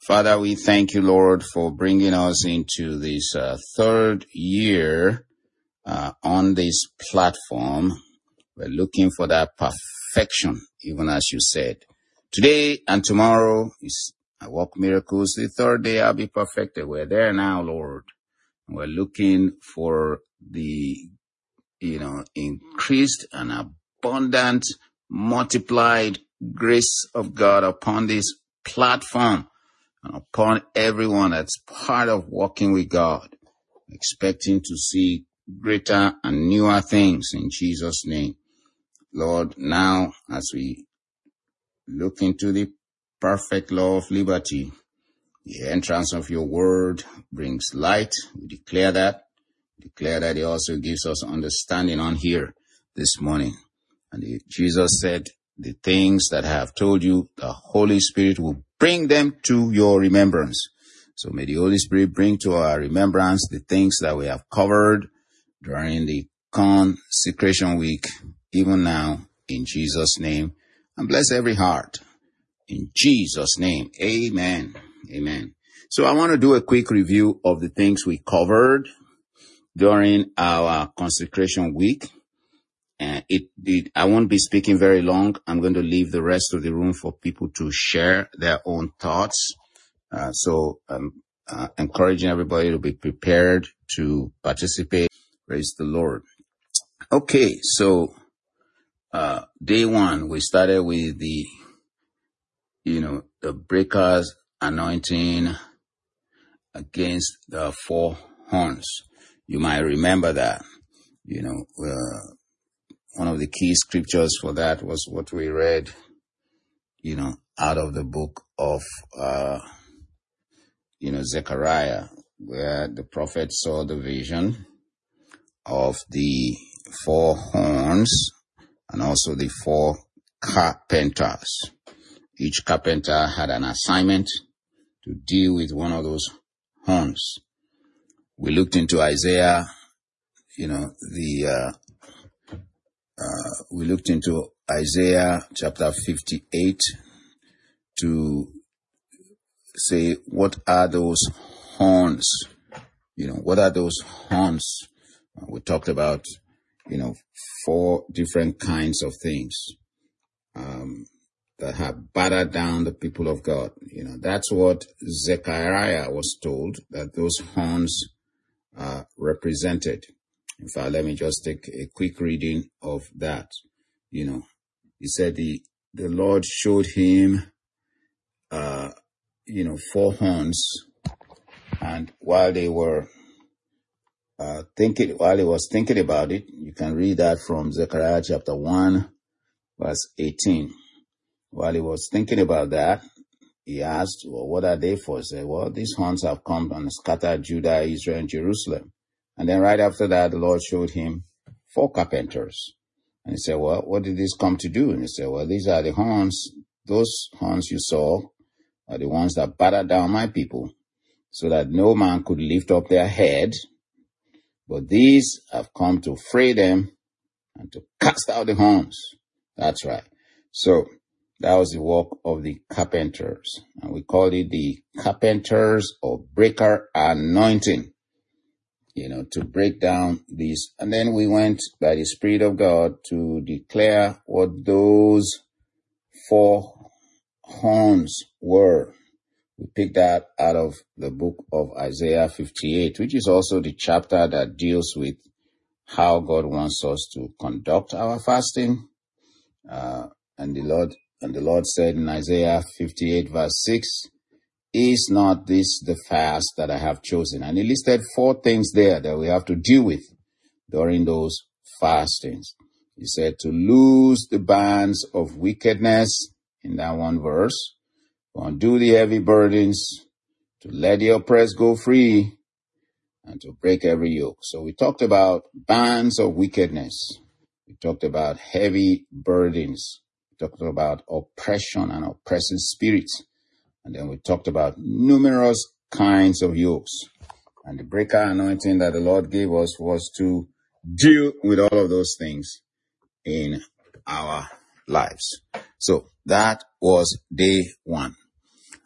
Father, we thank you, Lord, for bringing us into this third year on this platform. We're looking for that perfection, even as you said. Today and tomorrow is I walk miracles. The third day I'll be perfected. We're there now, Lord. We're looking for the, increased and abundant, multiplied grace of God upon this platform and upon everyone that's part of walking with God, expecting to see greater and newer things in Jesus' name. Lord, now as we look into the perfect law of liberty, the entrance of your word brings light. We declare that. Declare that it also gives us understanding on here this morning. And Jesus said, the things that I have told you, the Holy Spirit will bring them to your remembrance. So may the Holy Spirit bring to our remembrance the things that we have covered during the consecration week, even now, in Jesus' name. And bless every heart. In Jesus' name, amen. Amen. So I want to do a quick review of the things we covered during our consecration week. And I won't be speaking very long. I'm going to leave the rest of the room for people to share their own thoughts. So I'm encouraging everybody to be prepared to participate. Praise the Lord. Okay, so day one, we started with the breaker's anointing against the four horns. You might remember that, one of the key scriptures for that was what we read, out of the book of, Zechariah, where the prophet saw the vision of the four horns and also the four carpenters. Each carpenter had an assignment to deal with one of those horns. We looked into Isaiah, we looked into Isaiah chapter 58 to say, what are those horns? What are those horns? We talked about, four different kinds of things that have battered down the people of God. That's what Zechariah was told that those horns represented. In fact, let me just take a quick reading of that. He said the Lord showed him, four horns, and while he was thinking about it, you can read that from Zechariah chapter 1, verse 18. While he was thinking about that, he asked, well, what are they for? He said, well, these horns have come and scattered Judah, Israel, and Jerusalem. And then right after that, the Lord showed him four carpenters. And he said, well, what did this come to do? And he said, well, these are the horns. Those horns you saw are the ones that battered down my people so that no man could lift up their head. But these have come to fray them and to cast out the horns. That's right. So that was the work of the carpenters. And we called it the carpenters or breaker anointing, to break down these. And then we went by the Spirit of God to declare what those four horns were. We picked that out of the book of Isaiah 58, which is also the chapter that deals with how God wants us to conduct our fasting. And the Lord said in Isaiah 58 verse 6, is not this the fast that I have chosen? And he listed four things there that we have to deal with during those fastings. He said to loose the bands of wickedness in that one verse, to undo the heavy burdens, to let the oppressed go free, and to break every yoke. So we talked about bands of wickedness. We talked about heavy burdens. We talked about oppression and oppressive spirits. And then we talked about numerous kinds of yokes. And the breaker anointing that the Lord gave us was to deal with all of those things in our lives. So that was day one.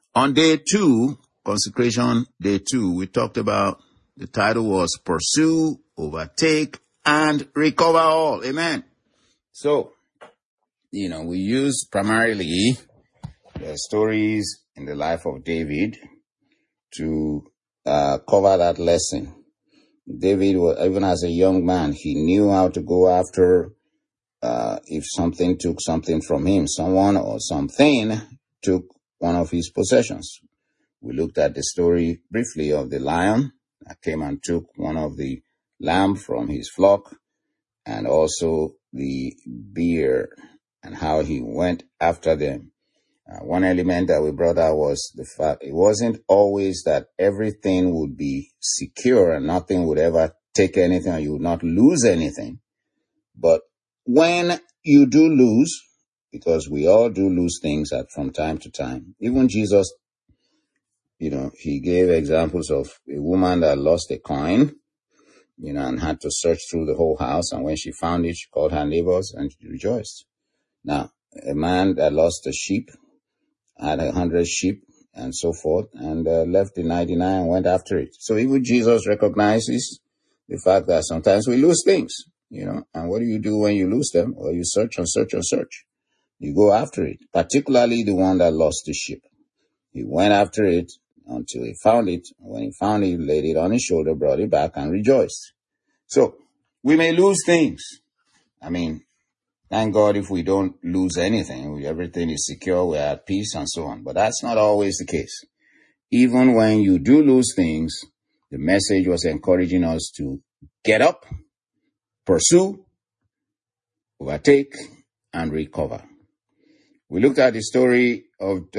On day 2, consecration day 2, we talked about, the title was Pursue, Overtake, and Recover All. Amen. So, we use primarily the stories in the life of David to cover that lesson. David, even as a young man, he knew how to go after if something took something from him, someone or something took one of his possessions. We looked at the story briefly of the lion that came and took one of the lamb from his flock, and also the bear and how he went after them. One element that we brought out was the fact it wasn't always that everything would be secure and nothing would ever take anything, or you would not lose anything. But when you do lose, because we all do lose things from time to time, even Jesus, he gave examples of a woman that lost a coin, and had to search through the whole house. And when she found it, she called her neighbors and she rejoiced. Now, a man that lost a sheep, had 100 sheep and so forth, and left the 99 and went after it. So even Jesus recognizes the fact that sometimes we lose things, and what do you do when you lose them? Well, you search and search and search. You go after it, particularly the one that lost the sheep. He went after it until he found it. When he found it, he laid it on his shoulder, brought it back, and rejoiced. So we may lose things. Thank God if we don't lose anything. Everything is secure, we're at peace, and so on. But that's not always the case. Even when you do lose things, the message was encouraging us to get up, pursue, overtake, and recover. We looked at the story of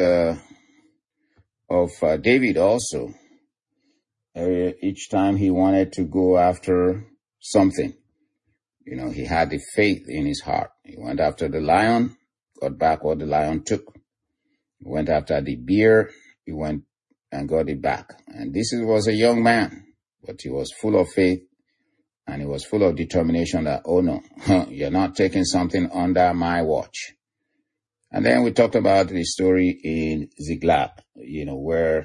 David also. Each time he wanted to go after something, he had the faith in his heart. He went after the lion, got back what the lion took. He went after the bear, he went and got it back. And this was a young man, but he was full of faith and he was full of determination that, oh no, you're not taking something under my watch. And then we talked about the story in Ziklag, where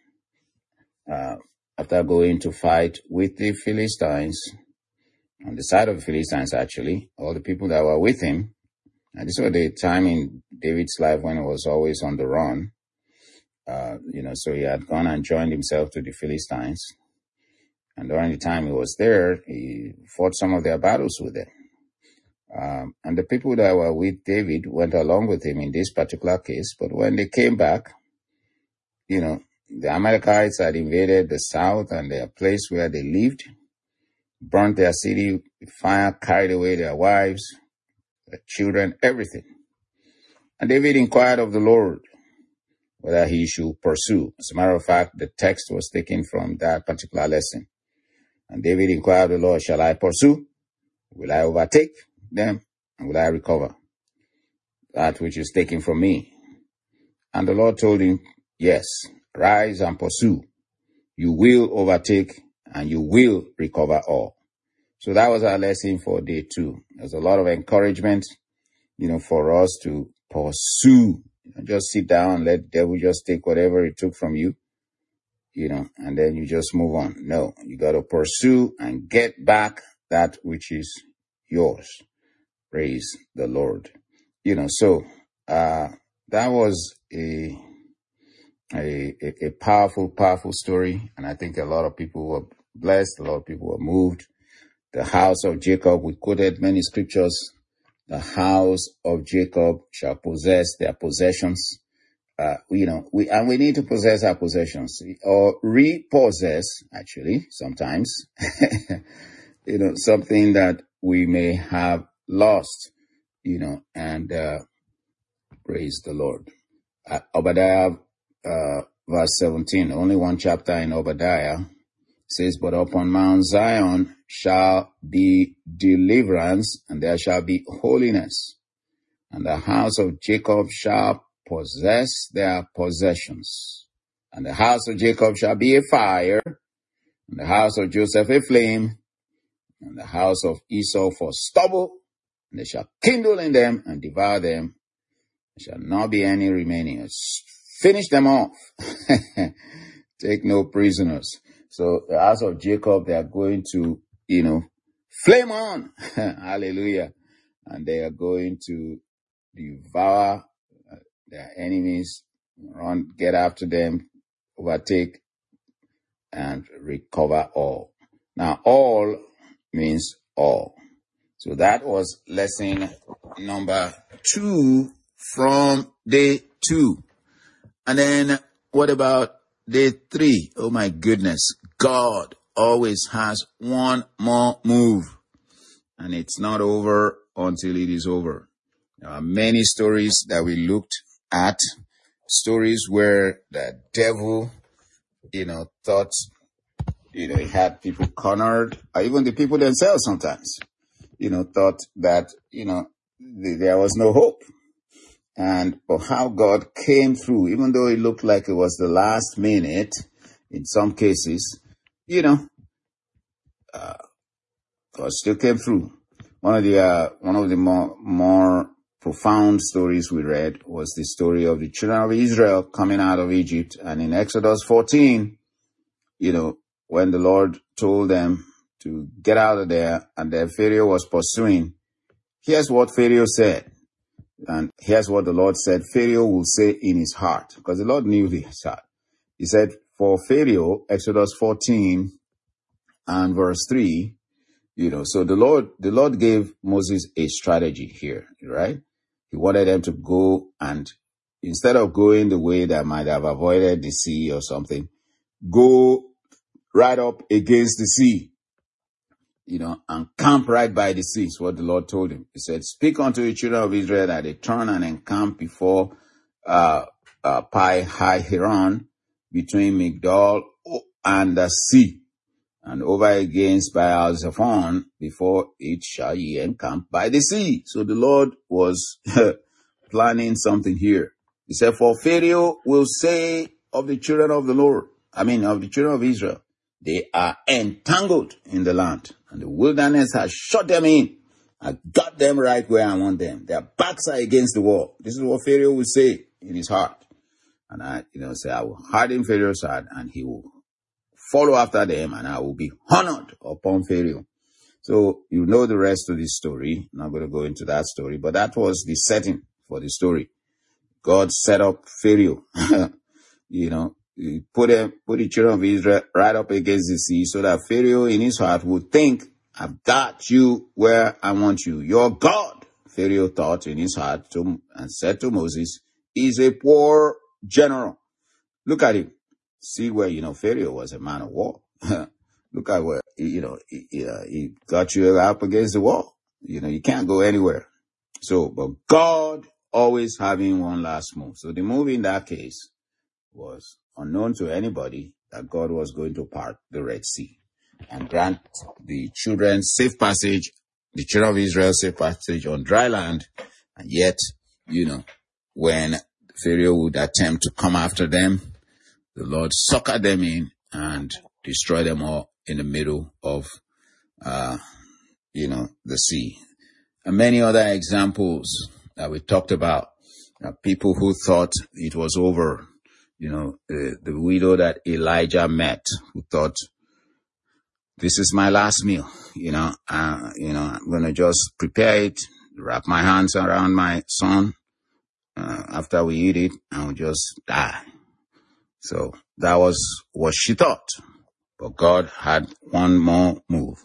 after going to fight with the Philistines, on the side of the Philistines actually, all the people that were with him, and this was the time in David's life when he was always on the run, so he had gone and joined himself to the Philistines. And during the time he was there, he fought some of their battles with them. And the people that were with David went along with him in this particular case. But when they came back, the Amalekites had invaded the south and their place where they lived, burnt their city with fire, carried away their wives, their children, everything. And David inquired of the Lord whether he should pursue. As a matter of fact, the text was taken from that particular lesson. And David inquired of the Lord, shall I pursue? Will I overtake them? And will I recover that which is taken from me? And the Lord told him, yes, rise and pursue. You will overtake and you will recover all. So that was our lesson for day 2. There's a lot of encouragement, for us to pursue. Just sit down and let the devil just take whatever it took from you, and then you just move on. No, you got to pursue and get back that which is yours. Praise the Lord. So that was a powerful, powerful story. And I think a lot of people were blessed. A lot of people were moved. The house of Jacob, we quoted many scriptures. The house of Jacob shall possess their possessions. We need to possess our possessions or repossess, actually, sometimes, something that we may have lost, and praise the Lord. Obadiah, verse 17, only one chapter in Obadiah, says, but upon Mount Zion shall be deliverance, and there shall be holiness, and the house of Jacob shall possess their possessions. And the house of Jacob shall be a fire, and the house of Joseph a flame, and the house of Esau for stubble, and they shall kindle in them and devour them. There shall not be any remaining. Finish them off. Take no prisoners. So the house of Jacob, they are going to, flame on. Hallelujah. And they are going to devour their enemies, get after them, overtake, and recover all. Now, all means all. So that was lesson number 2 from day 2. And then what about day 3? Oh my goodness. God always has one more move. And it's not over until it is over. There are many stories that we looked at. Stories where the devil, thought, he had people cornered, or even the people themselves sometimes, thought that, there was no hope. And for how God came through, even though it looked like it was the last minute, in some cases, God still came through. One of the more profound stories we read was the story of the children of Israel coming out of Egypt. And in Exodus 14, when the Lord told them to get out of there and then Pharaoh was pursuing, here's what Pharaoh said. And here's what the Lord said Pharaoh will say in his heart, because the Lord knew his heart. He said, for Pharaoh, Exodus 14 and verse 3, so the Lord gave Moses a strategy here, right? He wanted them to go, and instead of going the way that might have avoided the sea or something, go right up against the sea, and camp right by the sea, is what the Lord told him. He said, speak unto the children of Israel that they turn and encamp before Pi Hahiron, between Migdol and the sea, and over against Baal-Zephon, before it shall ye encamp by the sea. So the Lord was planning something here. He said, for Pharaoh will say of the children of of the children of Israel, they are entangled in the land, and the wilderness has shut them in. I got them right where I want them. Their backs are against the wall. This is what Pharaoh will say in his heart. And I will harden Pharaoh's heart, and he will follow after them, and I will be honored upon Pharaoh. So you know the rest of this story. I'm not going to go into that story, but that was the setting for the story. God set up Pharaoh, he put the children of Israel right up against the sea, so that Pharaoh in his heart would think, I've got you where I want you. Your God, Pharaoh thought in his heart, and said to Moses, is a poor general. Look at him. See where, Pharaoh was a man of war. Look at where, he got you up against the wall. You can't go anywhere. So, but God always having one last move. So the move in that case was unknown to anybody, that God was going to part the Red Sea and grant the children safe passage, the children of Israel safe passage on dry land. And yet, when Pharaoh would attempt to come after them, the Lord suckered them in and destroyed them all in the middle of, the sea. And many other examples that we talked about, people who thought it was over. The widow that Elijah met, who thought, this is my last meal, I'm going to just prepare it, wrap my hands around my son, after we eat it, and we'll just die. So that was what she thought. But God had one more move.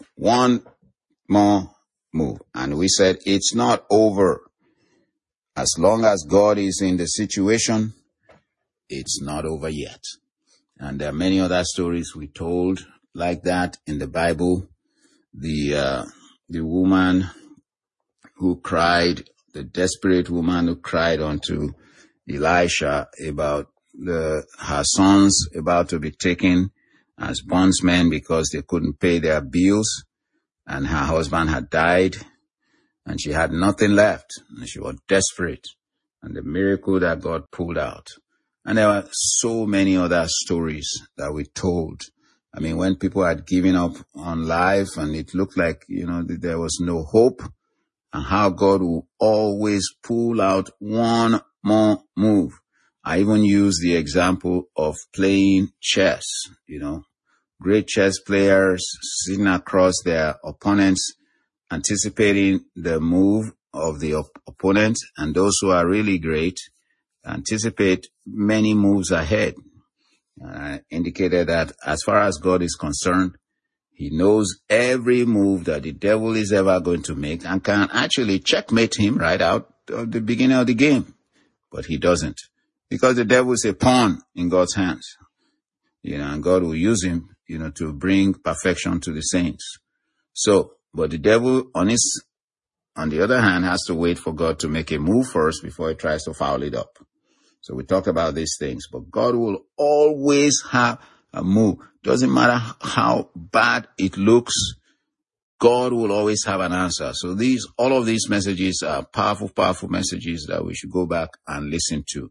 And we said, it's not over. As long as God is in the situation, it's not over yet. And there are many other stories we told like that in the Bible. The woman who cried, the desperate woman who cried unto Elisha about her sons about to be taken as bondsmen because they couldn't pay their bills, and her husband had died, and she had nothing left, and she was desperate, and the miracle that God pulled out. And there were so many other stories that we told. I mean, when people had given up on life and it looked like, there was no hope, and how God will always pull out one more move. I even use the example of playing chess, great chess players sitting across their opponents, anticipating the move of the opponent, and those who are really great anticipate many moves ahead. I indicated that as far as God is concerned, he knows every move that the devil is ever going to make and can actually checkmate him right out of the beginning of the game. But he doesn't, because the devil is a pawn in God's hands, and God will use him, to bring perfection to the saints. So, but the devil on the other hand, has to wait for God to make a move first before he tries to foul it up. So we talk about these things, but God will always have a move. Doesn't matter how bad it looks, God will always have an answer. So all of these messages are powerful, powerful messages that we should go back and listen to.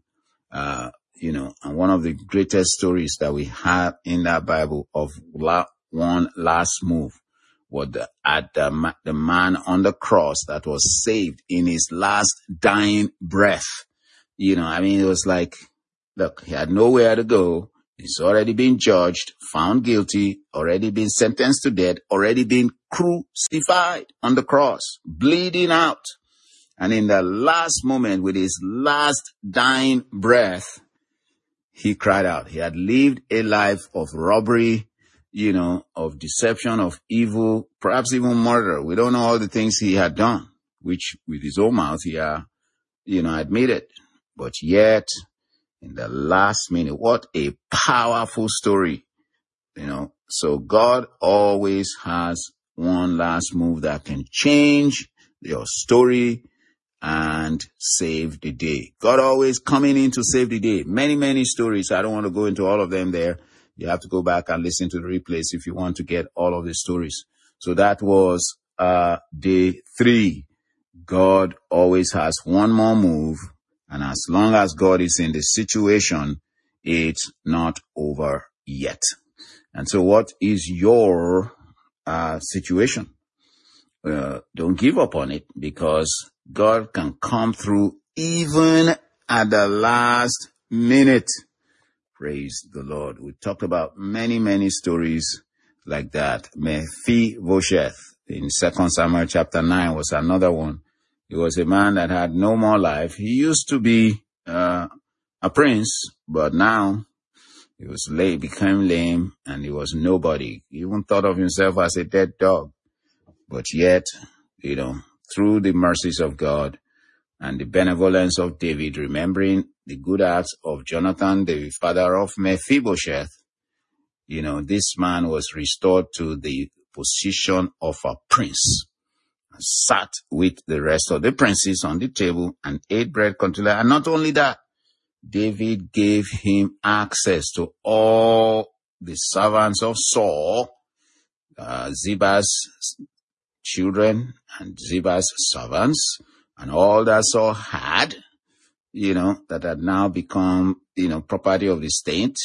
And one of the greatest stories that we have in that Bible of one last move was the man on the cross that was saved in his last dying breath. It was like, look, he had nowhere to go. He's already been judged, found guilty, already been sentenced to death, already been crucified on the cross, bleeding out. And in the last moment, with his last dying breath, he cried out. He had lived a life of robbery, of deception, of evil, perhaps even murder. We don't know all the things he had done, which with his own mouth he admitted. But yet, in the last minute, what a powerful story, So God always has one last move that can change your story and save the day. God always coming in to save the day. Many, many stories. I don't want to go into all of them there. You have to go back and listen to the replays if you want to get all of the stories. So that was day 3. God always has one more move. And as long as God is in the situation, it's not over yet. And so what is your situation? Don't give up on it, because God can come through even at the last minute. Praise the Lord. We talked about many, many stories like that. Mephibosheth in 2 Samuel chapter 9 was another one. He was a man that had no more life. He used to be a prince, but now he was became lame, and he was nobody. He even thought of himself as a dead dog. But yet, through the mercies of God and the benevolence of David, remembering the good acts of Jonathan, the father of Mephibosheth, this man was restored to the position of a prince. Sat with the rest of the princes on the table and ate bread continually. And not only that, David gave him access to all the servants of Saul, Ziba's children and Ziba's servants, and all that Saul had, that had now become, property of the state,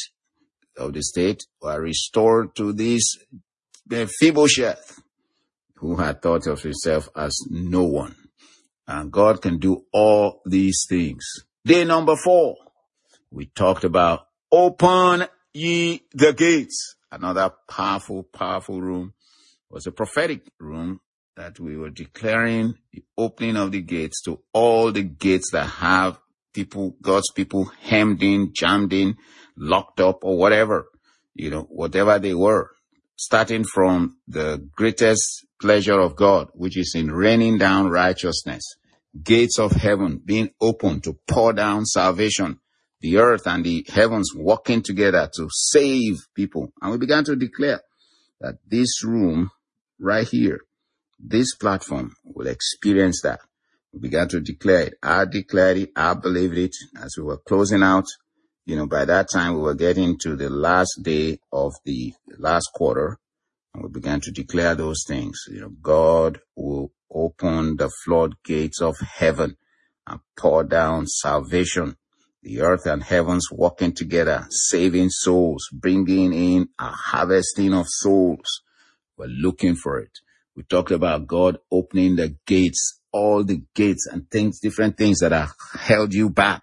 were restored to this Mephibosheth, who had thought of himself as no one. And God can do all these things. Day number 4, we talked about open ye the gates. Another powerful, powerful room was a prophetic room that we were declaring the opening of the gates to all the gates that have people, God's people, hemmed in, jammed in, locked up, or whatever, whatever they were, starting from the greatest pleasure of God, which is in raining down righteousness, gates of heaven being open to pour down salvation, the earth and the heavens working together to save people. And we began to declare that this room right here, this platform, will experience that. We began to declare it. I declared it. I believed it. As we were closing out, by that time we were getting to the last day of the last quarter, and we began to declare those things. God will open the floodgates of heaven and pour down salvation. The earth and heavens working together, saving souls, bringing in a harvesting of souls. We're looking for it. We talked about God opening the gates, all the gates and things, different things that have held you back.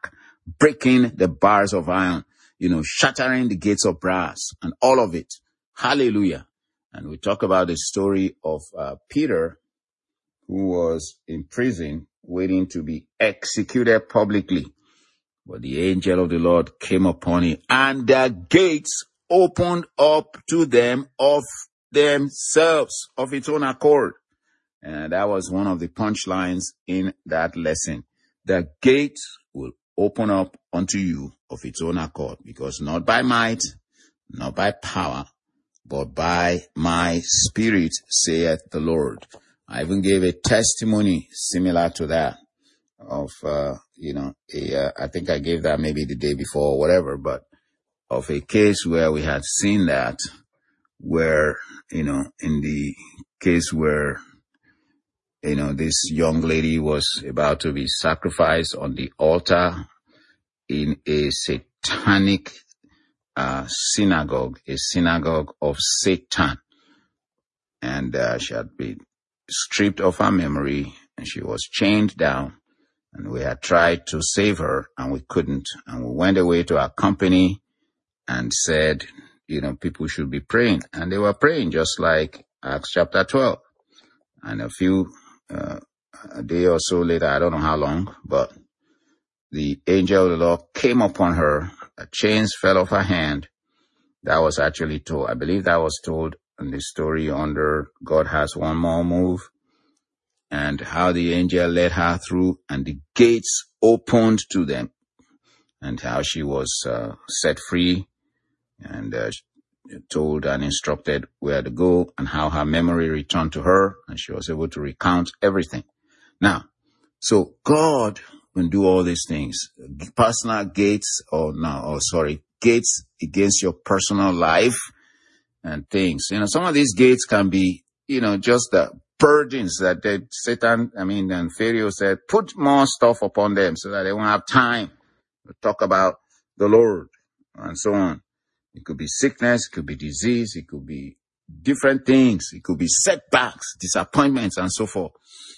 breaking the bars of iron, shattering the gates of brass and all of it. Hallelujah. And we talk about the story of Peter, who was in prison waiting to be executed publicly. But the angel of the Lord came upon him, and the gates opened up to them of themselves, of its own accord. And that was one of the punchlines in that lesson. The gates will open up unto you of its own accord, because not by might, not by power, but by my Spirit, saith the Lord. I even gave a testimony similar to that of, I think I gave that maybe the day before or whatever, but of a case where we had seen that, where, in the case where, this young lady was about to be sacrificed on the altar in a satanic synagogue, a synagogue of Satan. And she had been stripped of her memory, and she was chained down. And we had tried to save her, and we couldn't. And we went away to our company and said, people should be praying. And they were praying, just like Acts chapter 12. And a day or so later, I don't know how long, but the angel of the Lord came upon her. The chains fell off her hand. That was actually told. I believe that was told in the story under God Has One More Move. And how the angel led her through, and the gates opened to them, and how she was set free and told and instructed where to go, and how her memory returned to her, and she was able to recount everything. Now, so God will do all these things. Personal gates, gates against your personal life and things. Some of these gates can be, just the burdens that Satan and Pharaoh said, put more stuff upon them so that they won't have time to talk about the Lord and so on. It could be sickness, it could be disease, it could be different things, it could be setbacks, disappointments, and so forth.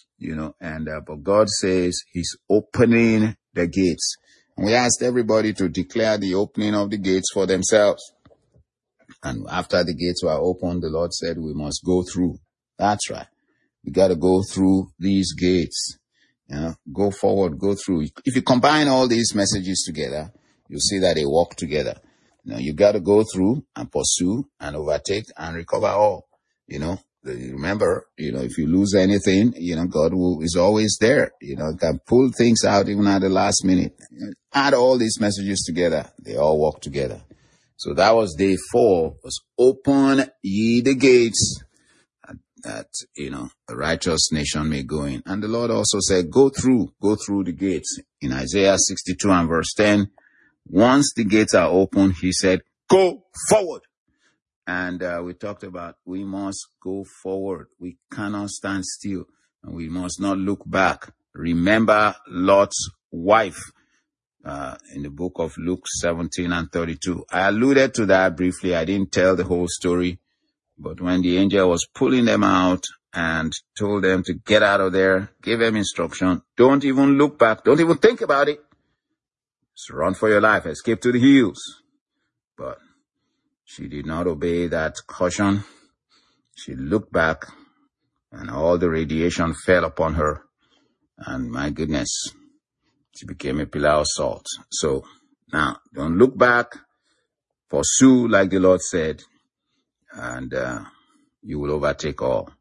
But God says He's opening the gates. And we asked everybody to declare the opening of the gates for themselves. And after the gates were opened, the Lord said we must go through. That's right. We got to go through these gates. Go forward, go through. If you combine all these messages together, you'll see that they walk together. You got to go through and pursue and overtake and recover all. Remember, if you lose anything, God is always there. Can pull things out even at the last minute. Add all these messages together. They all work together. So that was day 4, was open ye the gates, that, a righteous nation may go in. And the Lord also said, go through the gates. In Isaiah 62 and verse 10, once the gates are open, He said, go forward. And we talked about we must go forward. We cannot stand still, and we must not look back. Remember Lot's wife in the book of Luke 17 and 32. I alluded to that briefly. I didn't tell the whole story. But when the angel was pulling them out and told them to get out of there, gave them instruction, don't even look back, don't even think about it. Just run for your life, escape to the hills. But she did not obey that caution. She looked back, and all the radiation fell upon her. And my goodness, she became a pillar of salt. So now, don't look back, pursue like the Lord said, and you will overtake all.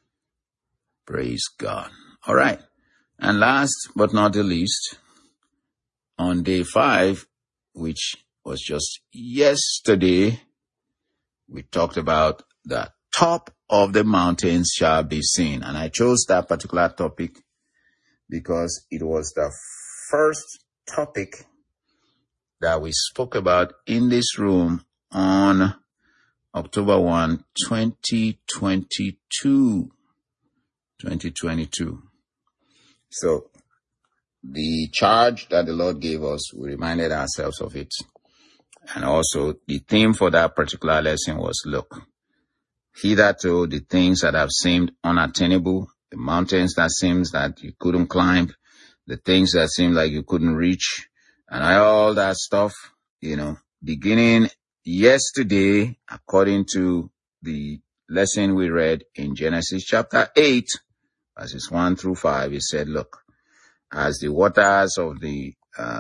Praise God. All right. And last but not the least, on day 5, which was just yesterday, we talked about the top of the mountains shall be seen. And I chose that particular topic because it was the first topic that we spoke about in this room on October 1, 2022. So the charge that the Lord gave us, we reminded ourselves of it. And also the theme for that particular lesson was, look, hitherto the things that have seemed unattainable, the mountains that seems that you couldn't climb, the things that seem like you couldn't reach, and all that stuff, beginning yesterday, according to the lesson we read in Genesis chapter 8, verses 1 through 5, it said, look, as the waters of the,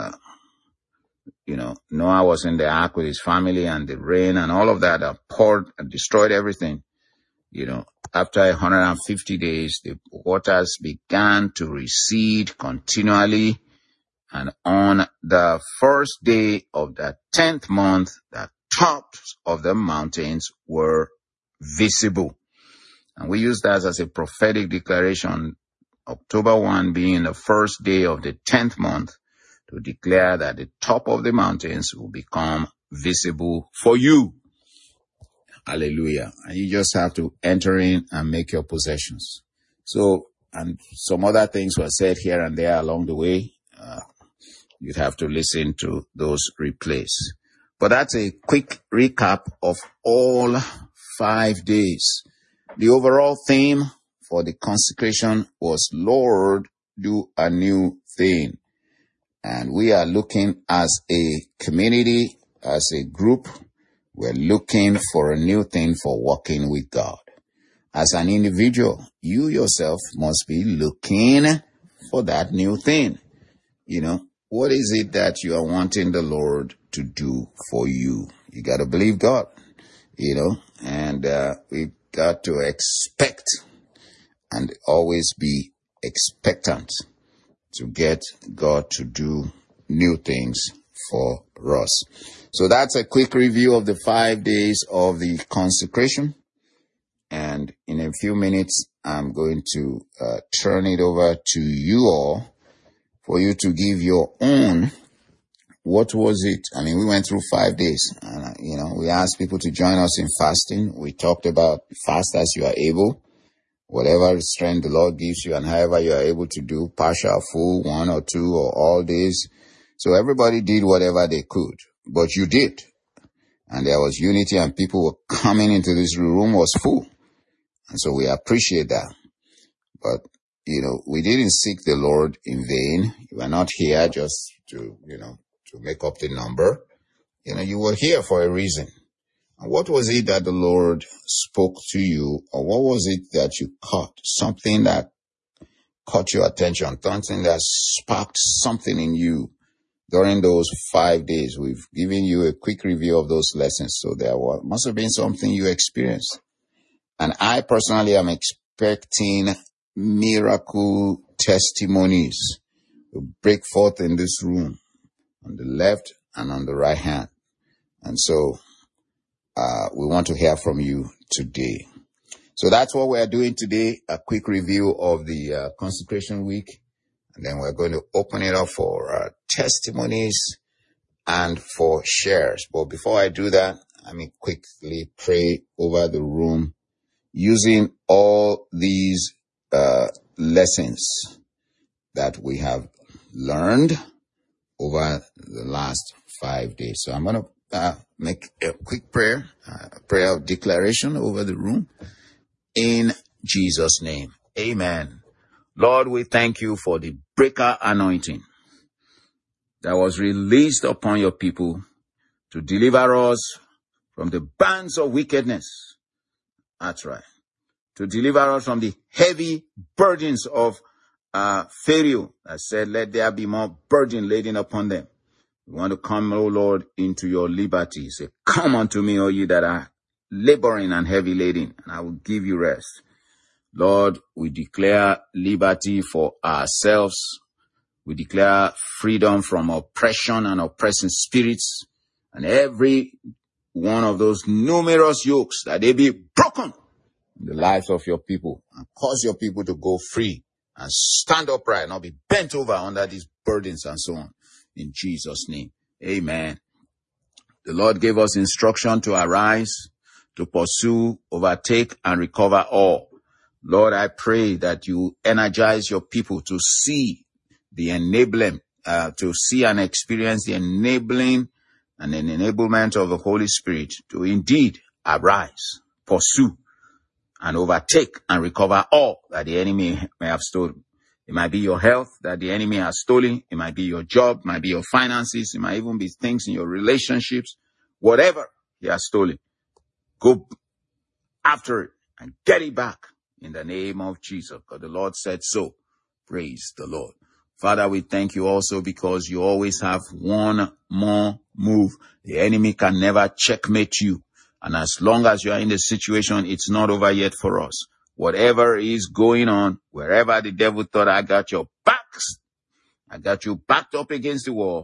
Noah was in the ark with his family, and the rain and all of that poured and destroyed everything. After 150 days, the waters began to recede continually. And on the first day of the 10th month, the tops of the mountains were visible. And we use that as a prophetic declaration, October 1 being the first day of the 10th month, to declare that the top of the mountains will become visible for you. Hallelujah. And you just have to enter in and make your possessions. So, and some other things were said here and there along the way. You'd have to listen to those replays. But that's a quick recap of all 5 days. The overall theme for the consecration was, Lord, do a new thing. And we are looking as a community, as a group, we're looking for a new thing for walking with God. As an individual, you yourself must be looking for that new thing. What is it that you are wanting the Lord to do for you? You got to believe God, and we've got to expect and always be expectant to get God to do new things for us. So that's a quick review of the 5 days of the consecration. And in a few minutes, I'm going to turn it over to you all for you to give your own. What was it? I mean, we went through 5 days. And, we asked people to join us in fasting. We talked about fast as you are able. Whatever strength the Lord gives you and however you are able to do, partial, full, 1 or 2 or all days. So everybody did whatever they could, but you did. And there was unity and people were coming into this room was full. And so we appreciate that. But, we didn't seek the Lord in vain. You were not here just to make up the number. You were here for a reason. And what was it that the Lord spoke to you, or what was it that you caught? Something that caught your attention, something that sparked something in you during those 5 days. We've given you a quick review of those lessons. So there must have been something you experienced. And I personally am expecting miracle testimonies to break forth in this room on the left and on the right hand. And so we want to hear from you today. So that's what we're doing today, a quick review of the consecration week. And then we're going to open it up for testimonies and for shares. But before I do that, let me quickly pray over the room using all these lessons that we have learned over the last 5 days. So I'm going to make a quick prayer, a prayer of declaration over the room in Jesus' name. Amen. Lord, we thank you for the breaker anointing that was released upon your people to deliver us from the bands of wickedness. That's right. To deliver us from the heavy burdens of Pharaoh that said, let there be more burden laden upon them. We want to come, O Lord, into your liberty. Say, come unto me, O ye that are laboring and heavy laden, and I will give you rest. Lord, we declare liberty for ourselves. We declare freedom from oppression and oppressing spirits, and every one of those numerous yokes, that they be broken in the lives of your people, and cause your people to go free and stand upright, not be bent over under these burdens and so on. In Jesus' name, amen. The Lord gave us instruction to arise, to pursue, overtake, and recover all. Lord, I pray that you energize your people to see the enabling, to see and experience the enabling and an enablement of the Holy Spirit to indeed arise, pursue, and overtake and recover all that the enemy may have stolen. It might be your health that the enemy has stolen. It might be your job, it might be your finances. It might even be things in your relationships. Whatever he has stolen, go after it and get it back in the name of Jesus, because the Lord said so. Praise the Lord. Father, we thank you also because you always have one more move. The enemy can never checkmate you. And as long as you are in the situation, it's not over yet for us. Whatever is going on, wherever the devil thought I got your backs, I got you backed up against the wall,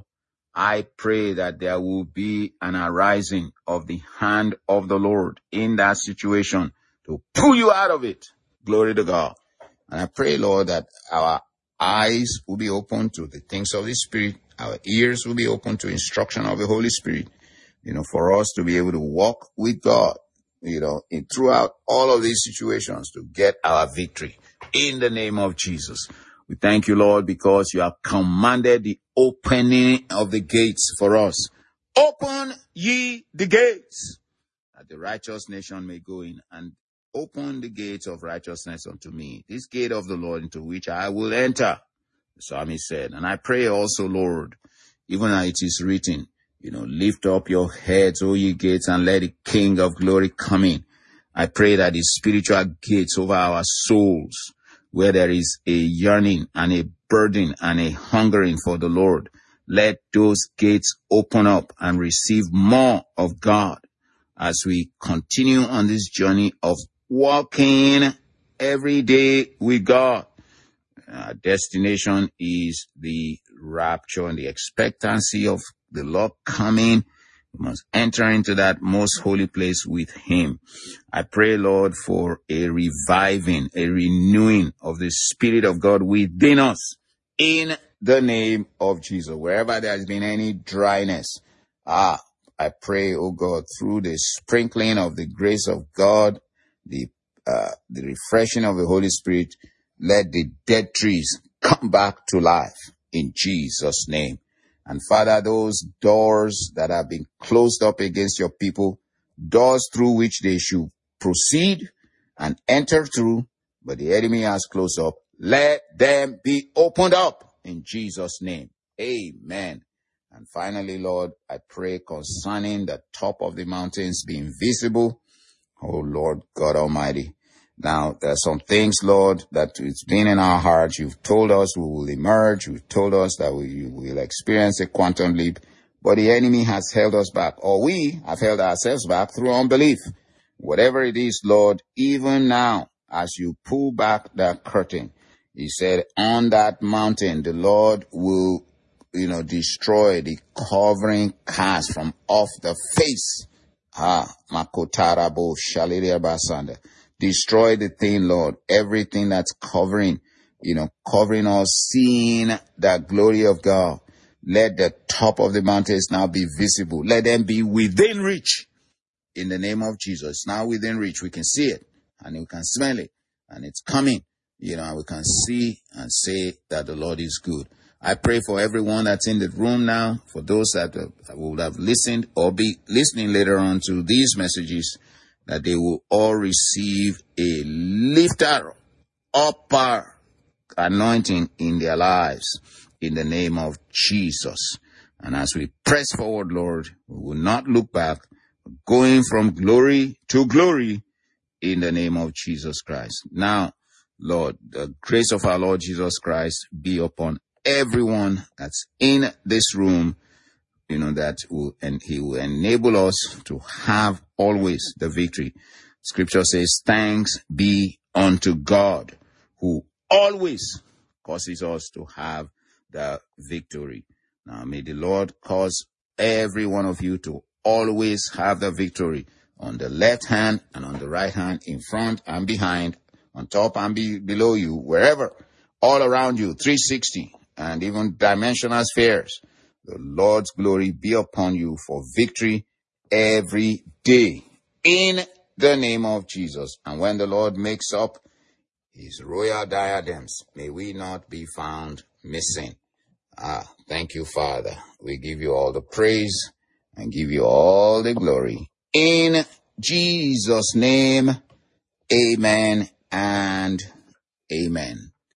I pray that there will be an arising of the hand of the Lord in that situation to pull you out of it. Glory to God. And I pray, Lord, that our eyes will be open to the things of the Spirit. Our ears will be open to instruction of the Holy Spirit, for us to be able to walk with God, throughout all of these situations to get our victory in the name of Jesus. We thank you, Lord, because you have commanded the opening of the gates for us. Open ye the gates, that the righteous nation may go in, and open the gates of righteousness unto me, this gate of the Lord into which I will enter, the psalmist said. And I pray also, Lord, even as it is written, lift up your heads, O ye gates, and let the King of glory come in. I pray that the spiritual gates over our souls, where there is a yearning and a burden and a hungering for the Lord, let those gates open up and receive more of God as we continue on this journey of walking every day with God. Our destination is the rapture and the expectancy of the Lord coming. We must enter into that most holy place with him. I pray, Lord, for a reviving, a renewing of the Spirit of God within us in the name of Jesus. Wherever there has been any dryness, I pray, oh God, through the sprinkling of the grace of God, the refreshing of the Holy Spirit, let the dead trees come back to life in Jesus' name. And Father, those doors that have been closed up against your people, doors through which they should proceed and enter through, but the enemy has closed up, let them be opened up in Jesus' name. Amen. And finally, Lord, I pray concerning the top of the mountains being visible. Oh, Lord God Almighty. Now, there are some things, Lord, that it's been in our hearts. You've told us we will emerge. You've told us that we will experience a quantum leap. But the enemy has held us back, or we have held ourselves back through unbelief. Whatever it is, Lord, even now, as you pull back that curtain, he said, on that mountain, the Lord will, destroy the covering cast from off the face. Makotarabo Shaliria Basanda. Destroy the thing, Lord. Everything that's covering us, seeing that glory of God. Let the top of the mountains now be visible. Let them be within reach. In the name of Jesus. It's now within reach. We can see it and we can smell it and it's coming. And we can see and say that the Lord is good. I pray for everyone that's in the room now, for those that would have listened or be listening later on to these messages, that they will all receive a lifter upper anointing in their lives in the name of Jesus. And as we press forward, Lord, we will not look back, going from glory to glory in the name of Jesus Christ. Now, Lord, the grace of our Lord Jesus Christ be upon everyone that's in this room, and he will enable us to have always the victory. Scripture says, thanks be unto God who always causes us to have the victory. Now, may the Lord cause every one of you to always have the victory on the left hand and on the right hand, in front and behind, on top and below you, wherever, all around you, 360, and even dimensional spheres. The Lord's glory be upon you for victory every day in the name of Jesus. And when the Lord makes up his royal diadems, may we not be found missing. Thank you, Father. We give you all the praise and give you all the glory. In Jesus' name, amen and amen.